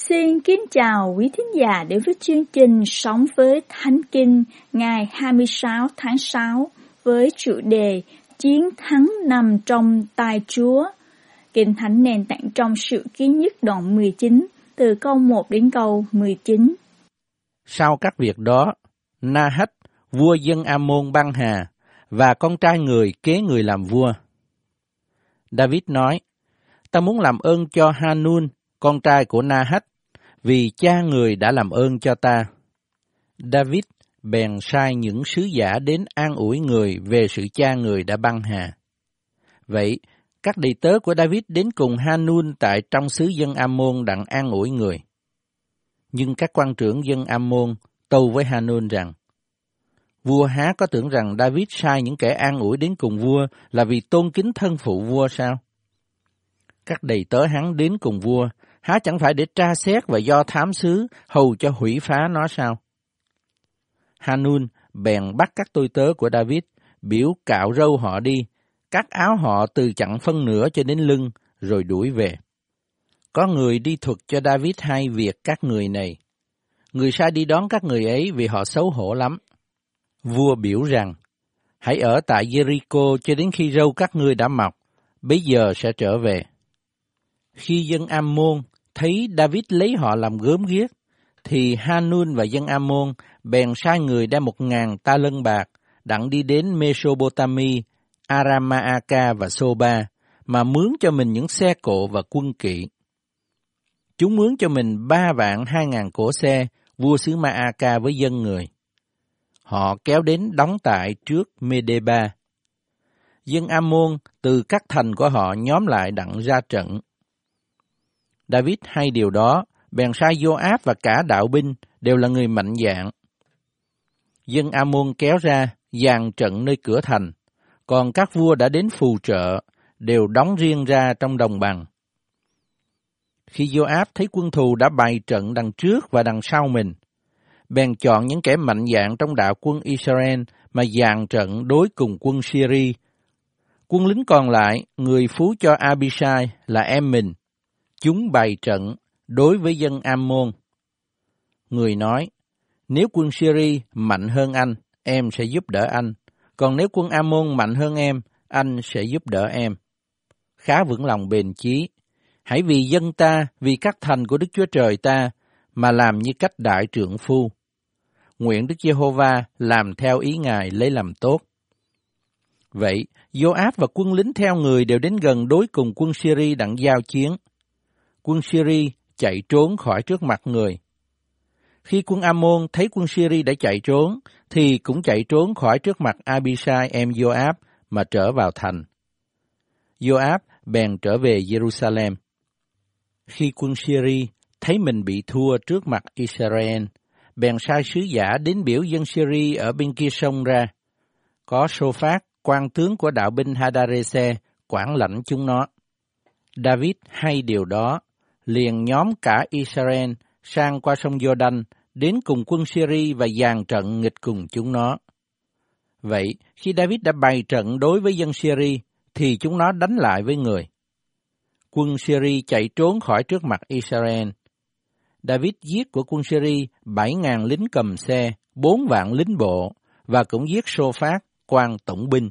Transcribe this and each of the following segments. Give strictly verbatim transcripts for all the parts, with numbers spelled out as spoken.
Xin kính chào quý thính giả đến với chương trình Sống với Thánh Kinh ngày hai mươi sáu tháng sáu với chủ đề Chiến thắng nằm trong tay Chúa. Kinh Thánh nền tảng trong Sử Ký Nhất đoạn mười chín từ câu một đến câu mười chín. Sau các việc đó, Na-hách, vua dân Am-môn băng hà, và con trai người kế người làm vua. David nói, ta muốn làm ơn cho Ha-nun, con trai của Na-hách, vì cha người đã làm ơn cho ta. David bèn sai những sứ giả đến an ủi người về sự cha người đã băng hà. Vậy, các đầy tớ của David đến cùng Ha-nun tại trong xứ dân Am-môn đặng an ủi người. Nhưng các quan trưởng dân Am-môn tâu với Ha-nun rằng, vua há có tưởng rằng David sai những kẻ an ủi đến cùng vua là vì tôn kính thân phụ vua sao? Các đầy tớ hắn đến cùng vua, há chẳng phải để tra xét và do thám xứ hầu cho hủy phá nó sao? Ha-nun bèn bắt các tôi tớ của David, biểu cạo râu họ đi, cắt áo họ từ chặn phân nửa cho đến lưng, rồi đuổi về. Có người đi thuật cho David hai việc các người này. Người sai đi đón các người ấy vì họ xấu hổ lắm. Vua biểu rằng, hãy ở tại Jericho cho đến khi râu các ngươi đã mọc, bấy giờ sẽ trở về. Khi dân Am-môn thấy David lấy họ làm gớm ghiếc, thì Ha-nun và dân Am-môn bèn sai người đem một ngàn ta lân bạc, đặng đi đến Mesopotami, Aram-ma-a-ca và Sô-ba, mà mướn cho mình những xe cộ và quân kỵ. Chúng mướn cho mình ba vạn hai ngàn cỗ xe, vua xứ Ma-a-ca với dân người. Họ kéo đến đóng tại trước Mê-đê-ba. Dân Am-môn từ các thành của họ nhóm lại đặng ra trận. David hay điều đó, bèn sai Gio-áp và cả đạo binh đều là người mạnh dạn. Dân Am-môn kéo ra, dàn trận nơi cửa thành, còn các vua đã đến phù trợ, đều đóng riêng ra trong đồng bằng. Khi Gio-áp thấy quân thù đã bày trận đằng trước và đằng sau mình, bèn chọn những kẻ mạnh dạn trong đạo quân Israel mà dàn trận đối cùng quân Syri. Quân lính còn lại, người phú cho Abishai là em mình, chúng bày trận đối với dân Am-môn. Người nói, nếu quân Syri mạnh hơn anh, em sẽ giúp đỡ anh, còn nếu quân Am-môn mạnh hơn em, anh sẽ giúp đỡ em. Khá vững lòng bền chí, hãy vì dân ta, vì các thành của Đức Chúa Trời ta, mà làm như cách đại trượng phu. Nguyện Đức Giê-hô-va làm theo ý Ngài lấy làm tốt. Vậy, Gio-áp và quân lính theo người đều đến gần đối cùng quân Syri đặng giao chiến. Quân Syri chạy trốn khỏi trước mặt người. Khi quân Am-môn thấy quân Syri đã chạy trốn, thì cũng chạy trốn khỏi trước mặt Abishai em Gio-áp mà trở vào thành. Gio-áp bèn trở về Jerusalem. Khi quân Syri thấy mình bị thua trước mặt Israel, bèn sai sứ giả đến biểu dân Syri ở bên kia sông ra. Có Sô-phát, quan tướng của đạo binh Hadarese, quản lãnh chúng nó. David hay điều đó, liền nhóm cả Israel sang qua sông Giô-đanh, đến cùng quân Syri và dàn trận nghịch cùng chúng nó. Vậy, khi David đã bày trận đối với dân Syri, thì chúng nó đánh lại với người. Quân Syri chạy trốn khỏi trước mặt Israel. David giết của quân Syri bảy ngàn lính cầm xe, bốn vạn lính bộ, và cũng giết Sô-phát, quan tổng binh.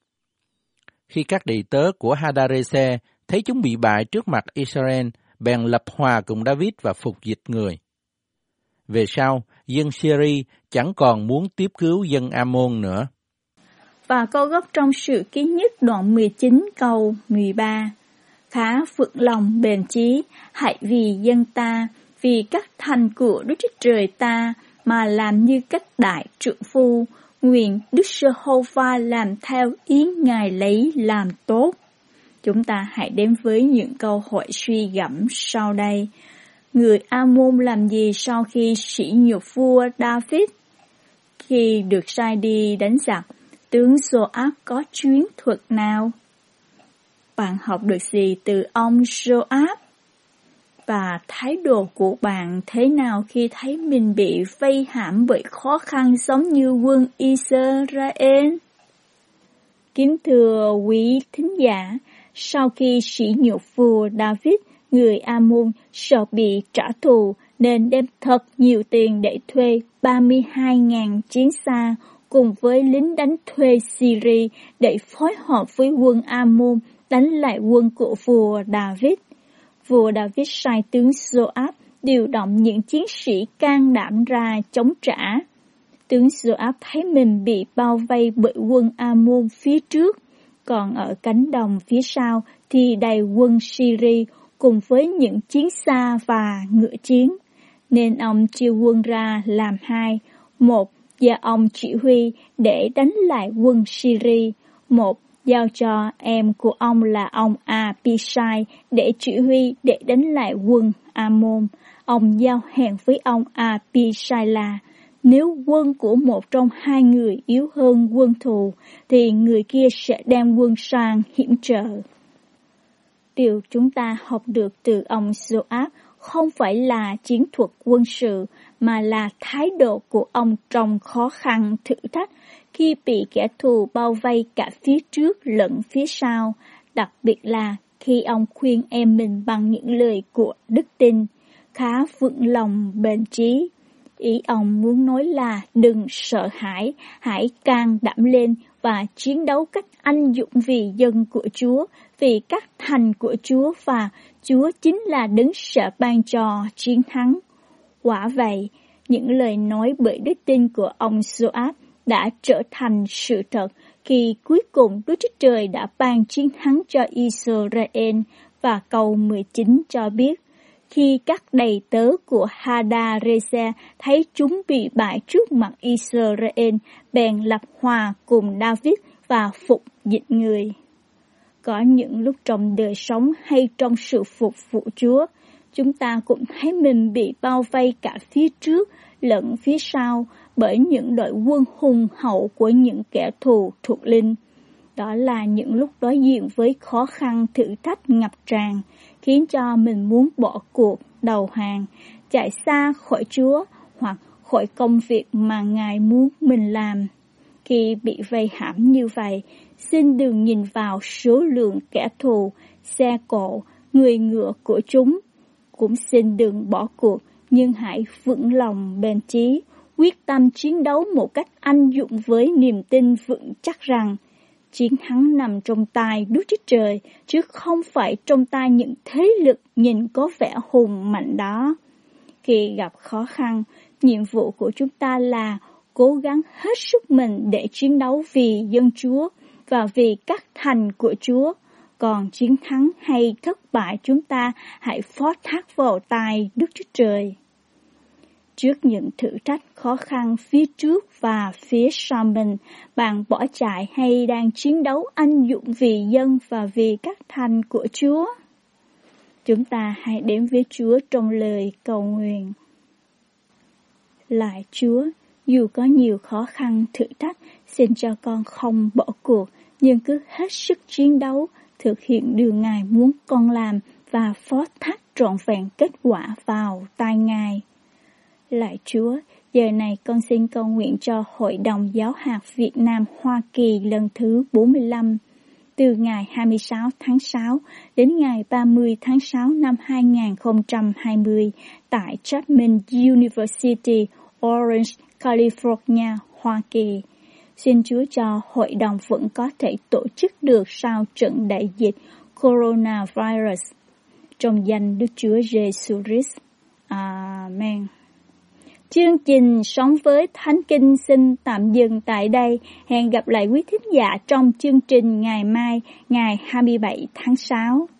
Khi các đầy tớ của Hadarese thấy chúng bị bại trước mặt Israel, bèn lập hòa cùng David và phục dịch người. Về sau, dân Syri chẳng còn muốn tiếp cứu dân Am-môn nữa. Và câu gốc trong Sử Ký Nhất đoạn mười chín câu mười ba. Khá vững lòng bền chí, hãy vì dân ta, vì các thành của Đức Chúa Trời ta mà làm như các đại trượng phu, nguyện Đức Giê-hô-va làm theo ý Ngài lấy làm tốt. Chúng ta hãy đến với những câu hỏi suy gẫm sau đây. Người Am-môn làm gì sau khi sỉ nhục vua David? Khi được sai đi đánh giặc, tướng Gio-áp có chuyến thuật nào? Bạn học được gì từ ông Gio-áp? Và thái độ của bạn thế nào khi thấy mình bị vây hãm bởi khó khăn giống như quân Israel? Kính thưa quý thính giả, sau khi sỉ nhục vua David người Ammon sợ bị trả thù nên đem thật nhiều tiền để thuê ba mươi hai nghìn chiến xa cùng với lính đánh thuê Syria để phối hợp với quân Ammon đánh lại quân của vua David. Vua David sai tướng Joab điều động những chiến sĩ can đảm ra chống trả. Tướng Joab thấy mình bị bao vây bởi quân Ammon phía trước, còn ở cánh đồng phía sau thì đầy quân Syria cùng với những chiến xa và ngựa chiến. Nên ông chia quân ra làm hai, một do ông chỉ huy để đánh lại quân Syria, một giao cho em của ông là ông Abishai để chỉ huy để đánh lại quân Ammon. Ông giao hẹn với ông Abishai là nếu quân của một trong hai người yếu hơn quân thù, thì người kia sẽ đem quân sang hiểm trợ. Điều chúng ta học được từ ông Joab không phải là chiến thuật quân sự, mà là thái độ của ông trong khó khăn thử thách khi bị kẻ thù bao vây cả phía trước lẫn phía sau, đặc biệt là khi ông khuyên em mình bằng những lời của đức tin, khá vững lòng bền chí. Ý ông muốn nói là đừng sợ hãi, hãy can đảm lên và chiến đấu cách anh dũng vì dân của Chúa, vì các thành của Chúa, và Chúa chính là đấng sẽ ban cho chiến thắng. Quả vậy, những lời nói bởi đức tin của ông Joab đã trở thành sự thật khi cuối cùng Đức Chúa Trời đã ban chiến thắng cho Israel, và câu mười chín cho biết, khi các đầy tớ của Hadarezer thấy chúng bị bại trước mặt Israel, bèn lập hòa cùng David và phục dịch người. Có những lúc trong đời sống hay trong sự phục vụ Chúa, chúng ta cũng thấy mình bị bao vây cả phía trước lẫn phía sau bởi những đội quân hùng hậu của những kẻ thù thuộc linh. Đó là những lúc đối diện với khó khăn thử thách ngập tràn, khiến cho mình muốn bỏ cuộc, đầu hàng, chạy xa khỏi Chúa hoặc khỏi công việc mà Ngài muốn mình làm. Khi bị vây hãm như vậy, xin đừng nhìn vào số lượng kẻ thù, xe cộ, người ngựa của chúng. Cũng xin đừng bỏ cuộc, nhưng hãy vững lòng bền chí, quyết tâm chiến đấu một cách anh dũng với niềm tin vững chắc rằng chiến thắng nằm trong tay Đức Chúa Trời, chứ không phải trong tay những thế lực nhìn có vẻ hùng mạnh đó. Khi gặp khó khăn, nhiệm vụ của chúng ta là cố gắng hết sức mình để chiến đấu vì dân Chúa và vì các thành của Chúa. Còn chiến thắng hay thất bại chúng ta hãy phó thác vào tay Đức Chúa Trời. Trước những thử thách khó khăn phía trước và phía sau mình, bạn bỏ chạy hay đang chiến đấu anh dũng vì dân và vì các thành của Chúa? Chúng ta hãy đến với Chúa trong lời cầu nguyện. Lạy Chúa, dù có nhiều khó khăn thử thách, xin cho con không bỏ cuộc, nhưng cứ hết sức chiến đấu, thực hiện điều Ngài muốn con làm và phó thác trọn vẹn kết quả vào tay Ngài. Lạy Chúa, giờ này con xin cầu nguyện cho Hội đồng Giáo hạt Việt Nam Hoa Kỳ lần thứ bốn mươi lăm, từ ngày hai mươi sáu tháng sáu đến ngày ba mươi tháng sáu năm hai nghìn không trăm hai mươi tại Chapman University, Orange, California, Hoa Kỳ. Xin Chúa cho hội đồng vẫn có thể tổ chức được sau trận đại dịch coronavirus. Trong danh Đức Chúa Giêsu Christ. Amen. Chương trình Sống với Thánh Kinh xin tạm dừng tại đây. Hẹn gặp lại quý thính giả trong chương trình ngày mai, ngày hai mươi bảy tháng sáu.